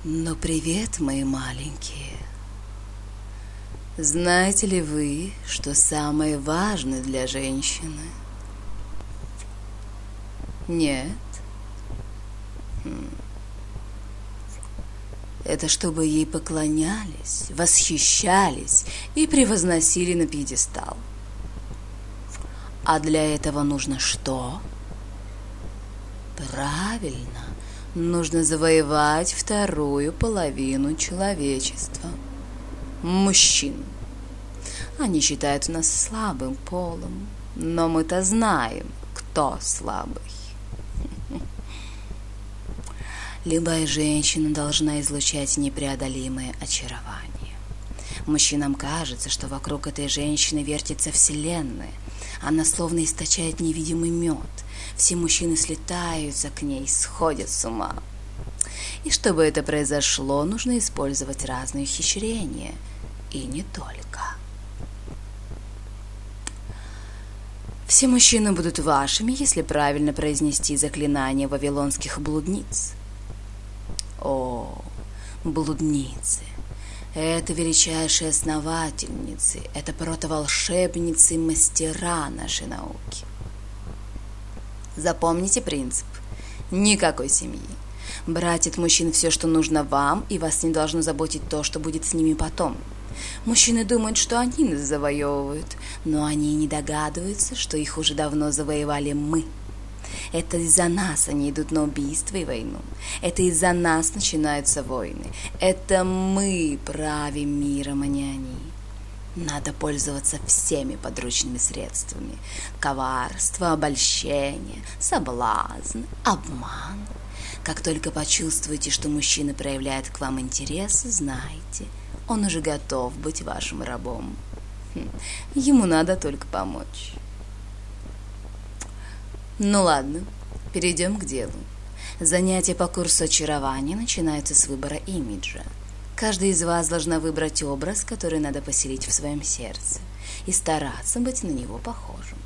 Ну, привет, мои маленькие. Знаете ли вы, что самое важное для женщины? Нет? Это чтобы ей поклонялись, восхищались и превозносили на пьедестал. А для этого нужно что? Правильно, нужно завоевать вторую половину человечества. Мужчин. Они считают нас слабым полом, но мы-то знаем, кто слабый. Любая женщина должна излучать непреодолимое очарование. Мужчинам кажется, что вокруг этой женщины вертится вселенная. Она словно источает невидимый мед. Все мужчины слетаются к ней, сходят с ума. И чтобы это произошло, нужно использовать разные ухищрения. И не только. Все мужчины будут вашими, если правильно произнести заклинание вавилонских блудниц. О, блудницы! Это величайшие основательницы, это протоволшебницы и мастера нашей науки. Запомните принцип. Никакой семьи. Брать от мужчин все, что нужно вам, и вас не должно заботить то, что будет с ними потом. Мужчины думают, что они нас завоевывают, но они не догадываются, что их уже давно завоевали мы. Это из-за нас они идут на убийство и войну. Это из-за нас начинаются войны. Это мы правим миром, а не они. Надо пользоваться всеми подручными средствами. Коварство, обольщение, соблазн, обман. Как только почувствуете, что мужчина проявляет к вам интерес, знайте, он уже готов быть вашим рабом. Ему надо только помочь. Ну ладно, перейдем к делу. Занятия по курсу очарования начинаются с выбора имиджа. Каждый из вас должна выбрать образ, который надо поселить в своем сердце, и стараться быть на него похожим.